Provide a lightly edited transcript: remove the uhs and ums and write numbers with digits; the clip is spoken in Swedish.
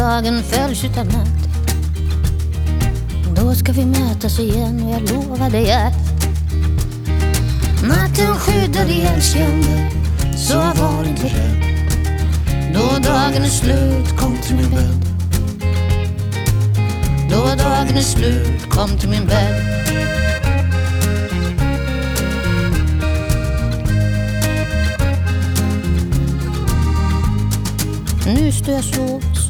dagen följs utav natt, då ska vi mötas igen och jag lovar dig att natten skyddar dig älskande, så var inte rädd. Då dagen är slut, kom till min bädd. Då dagen är slut, kom till min bädd. Nu står jag så